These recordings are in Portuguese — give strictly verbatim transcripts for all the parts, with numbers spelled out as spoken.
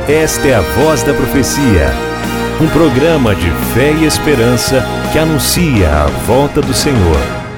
Esta é a Voz da Profecia, um programa de fé e esperança que anuncia a volta do Senhor.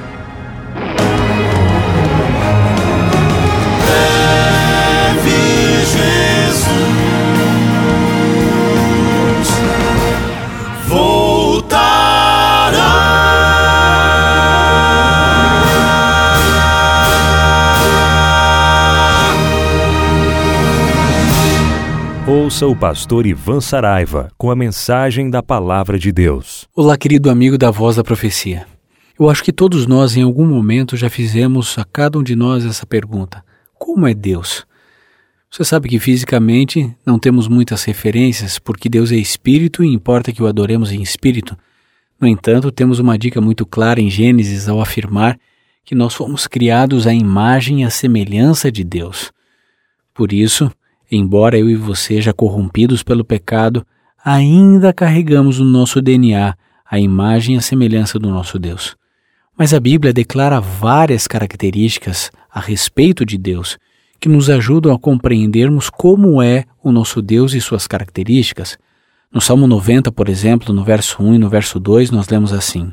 Ouça o pastor Ivan Saraiva com a mensagem da Palavra de Deus. Olá, querido amigo da Voz da Profecia. Eu acho que todos nós em algum momento já fizemos a cada um de nós essa pergunta: como é Deus? Você sabe que fisicamente não temos muitas referências porque Deus é espírito e importa que o adoremos em espírito. No entanto, temos uma dica muito clara em Gênesis ao afirmar que nós fomos criados à imagem e à semelhança de Deus. Por isso, embora eu e você, já corrompidos pelo pecado, ainda carregamos no nosso D N A a imagem e a semelhança do nosso Deus. Mas a Bíblia declara várias características a respeito de Deus que nos ajudam a compreendermos como é o nosso Deus e suas características. No Salmo noventa, por exemplo, no verso um e no verso dois, nós lemos assim: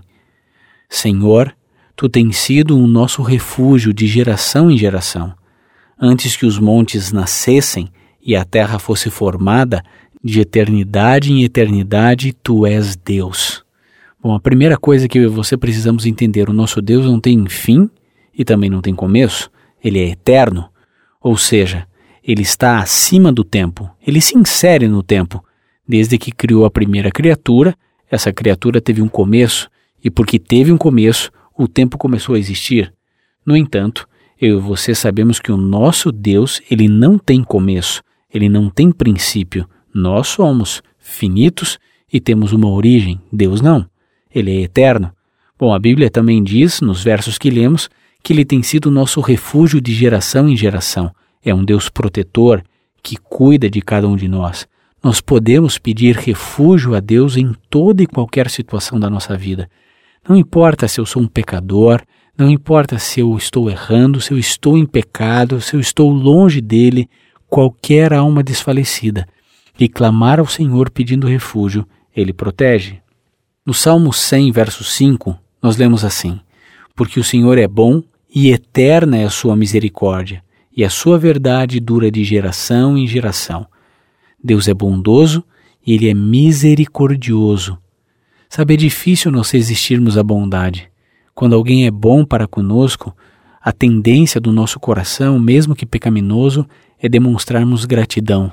Senhor, Tu tens sido o nosso refúgio de geração em geração. Antes que os montes nascessem e a terra fosse formada, de eternidade em eternidade, Tu és Deus. Bom, a primeira coisa que eu e você precisamos entender: o nosso Deus não tem fim e também não tem começo. Ele é eterno, ou seja, Ele está acima do tempo. Ele se insere no tempo. Desde que criou a primeira criatura, essa criatura teve um começo, e porque teve um começo, o tempo começou a existir. No entanto, eu e você sabemos que o nosso Deus, Ele não tem começo. Ele não tem princípio. Nós somos finitos e temos uma origem. Deus não. Ele é eterno. Bom, a Bíblia também diz, nos versos que lemos, que Ele tem sido o nosso refúgio de geração em geração. É um Deus protetor que cuida de cada um de nós. Nós podemos pedir refúgio a Deus em toda e qualquer situação da nossa vida. Não importa se eu sou um pecador, não importa se eu estou errando, se eu estou em pecado, se eu estou longe dEle, qualquer alma desfalecida, e clamar ao Senhor pedindo refúgio, Ele protege. No Salmo cem, verso cinco, nós lemos assim: Porque o Senhor é bom e eterna é a sua misericórdia, e a sua verdade dura de geração em geração. Deus é bondoso e Ele é misericordioso. Sabe, é difícil nós resistirmos à bondade. Quando alguém é bom para conosco, a tendência do nosso coração, mesmo que pecaminoso, é demonstrarmos gratidão.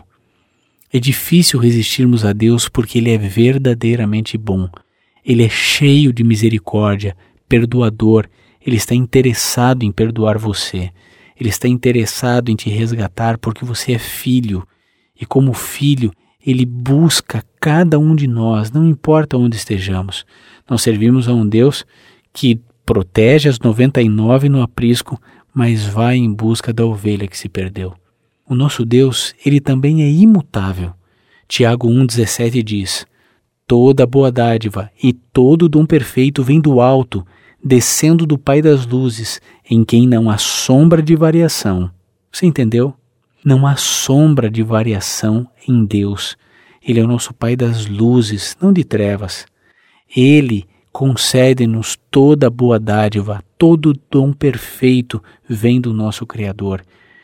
É difícil resistirmos a Deus porque Ele é verdadeiramente bom. Ele é cheio de misericórdia, perdoador. Ele está interessado em perdoar você. Ele está interessado em te resgatar porque você é filho. E como filho, Ele busca cada um de nós, não importa onde estejamos. Nós servimos a um Deus que protege as noventa e nove no aprisco, mas vai em busca da ovelha que se perdeu. O nosso Deus, Ele também é imutável. Tiago um, dezessete diz: Toda boa dádiva e todo dom perfeito vem do alto, descendo do Pai das luzes, em quem não há sombra de variação. Você entendeu? Não há sombra de variação em Deus. Ele é o nosso Pai das luzes, não de trevas. Ele concede-nos toda boa dádiva, todo dom perfeito vem do nosso Criador.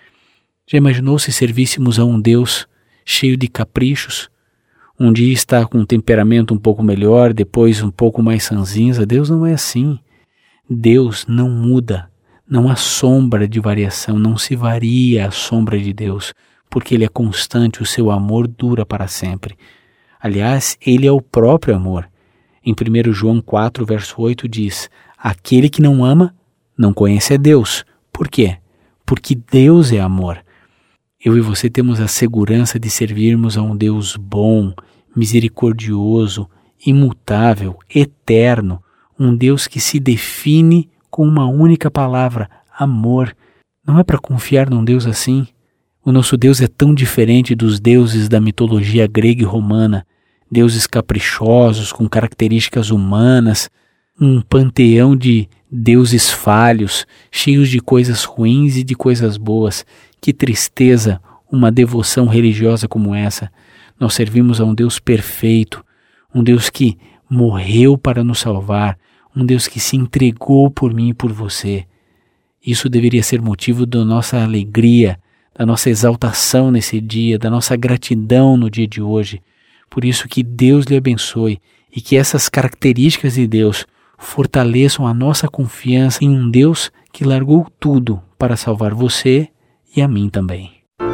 Já imaginou se servíssemos a um Deus cheio de caprichos? Um dia está com um temperamento um pouco melhor, depois um pouco mais ranzinza. Deus não é assim. Deus não muda. Não há sombra de variação, não se varia a sombra de Deus, porque Ele é constante, o seu amor dura para sempre. Aliás, Ele é o próprio amor. Em primeiro João quatro, verso oito diz: Aquele que não ama, não conhece a Deus. Por quê? Porque Deus é amor. Eu e você temos a segurança de servirmos a um Deus bom, misericordioso, imutável, eterno, um Deus que se define com uma única palavra: amor. Não é para confiar num Deus assim? O nosso Deus é tão diferente dos deuses da mitologia grega e romana, deuses caprichosos, com características humanas, um panteão de deuses falhos, cheios de coisas ruins e de coisas boas. Que tristeza uma devoção religiosa como essa. Nós servimos a um Deus perfeito, um Deus que morreu para nos salvar, um Deus que se entregou por mim e por você. Isso deveria ser motivo da nossa alegria, da nossa exaltação nesse dia, da nossa gratidão no dia de hoje. Por isso que Deus lhe abençoe e que essas características de Deus fortaleçam a nossa confiança em um Deus que largou tudo para salvar você e a mim também.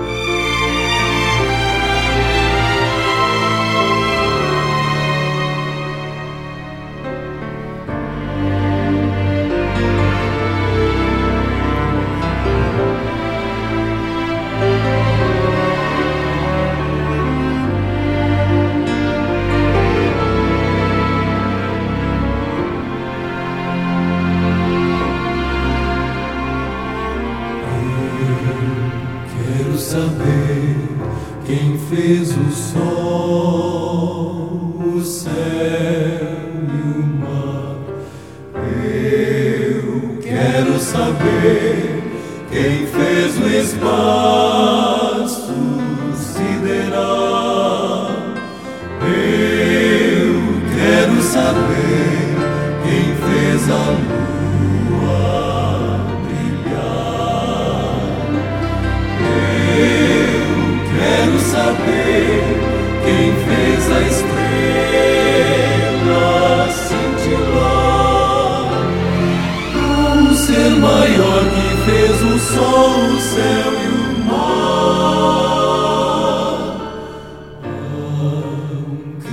Saber quem fez o sol, o céu e o mar. Eu quero saber quem fez o espaço sideral. Eu quero saber quem fez a lua. Quero saber quem fez a estrela cintilar. Um ser maior que fez o sol, o céu e o mar. Um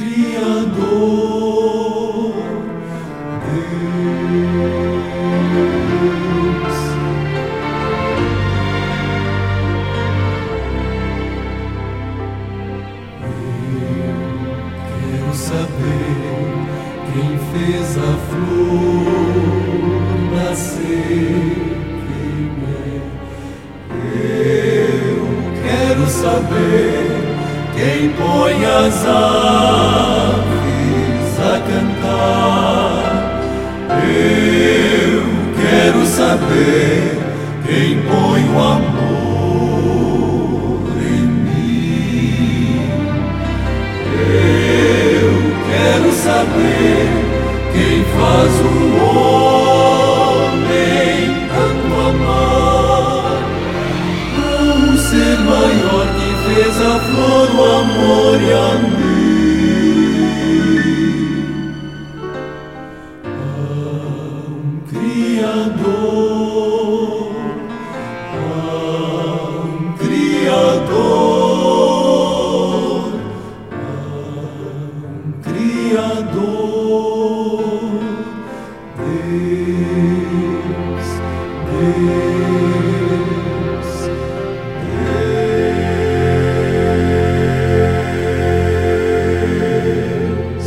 Criador, Deus. Saber quem fez a flor nascer, quem é. Eu quero saber quem põe as aves a cantar. Eu quero saber quem põe o amor em mim. Eu quero saber quem faz o homem tanto amar. Um ser maior que fez a flor, o amor e a mim. Um Criador, um Criador, Criador, Deus, Deus, Deus.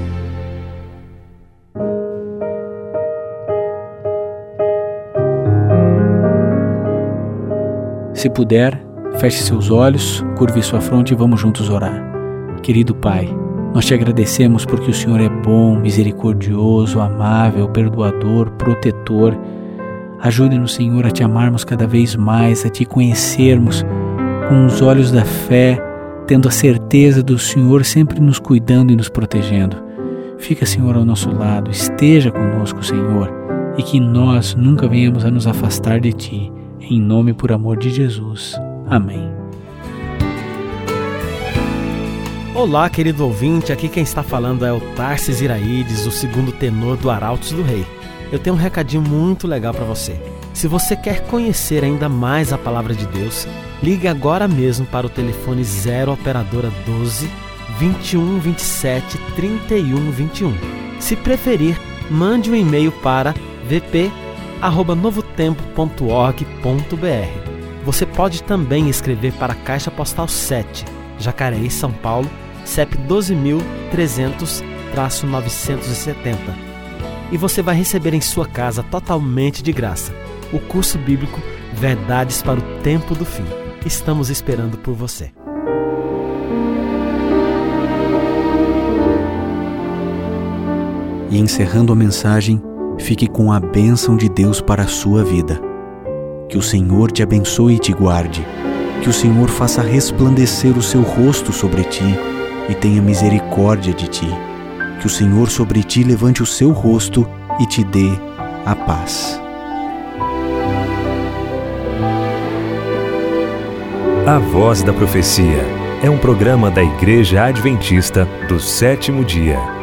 Se puder, feche seus olhos, curve sua fronte e vamos juntos orar. Querido Pai, nós te agradecemos porque o Senhor é bom, misericordioso, amável, perdoador, protetor. Ajude-nos, Senhor, a te amarmos cada vez mais, a te conhecermos com os olhos da fé, tendo a certeza do Senhor sempre nos cuidando e nos protegendo. Fica, Senhor, ao nosso lado, esteja conosco, Senhor, e que nós nunca venhamos a nos afastar de Ti. Em nome e por amor de Jesus. Amém. Olá, querido ouvinte, aqui quem está falando é o Tarsis Iraídes, o segundo tenor do Arautos do Rei. Eu tenho um recadinho muito legal para você. Se você quer conhecer ainda mais a Palavra de Deus, ligue agora mesmo para o telefone zero operadora doze, vinte e um, vinte e sete, trinta e um, vinte e um. Se preferir, mande um e-mail para v p arroba novo tempo ponto org ponto b r. Você pode também escrever para a Caixa Postal sete, Jacareí, São Paulo, C E P doze mil trezentos, novecentos e setenta. E você vai receber em sua casa totalmente de graça o curso bíblico Verdades para o Tempo do Fim. Estamos esperando por você. E encerrando a mensagem, fique com a bênção de Deus para a sua vida. Que o Senhor te abençoe e te guarde. Que o Senhor faça resplandecer o seu rosto sobre ti e tenha misericórdia de ti. Que o Senhor sobre ti levante o seu rosto e te dê a paz. A Voz da Profecia é um programa da Igreja Adventista do Sétimo Dia.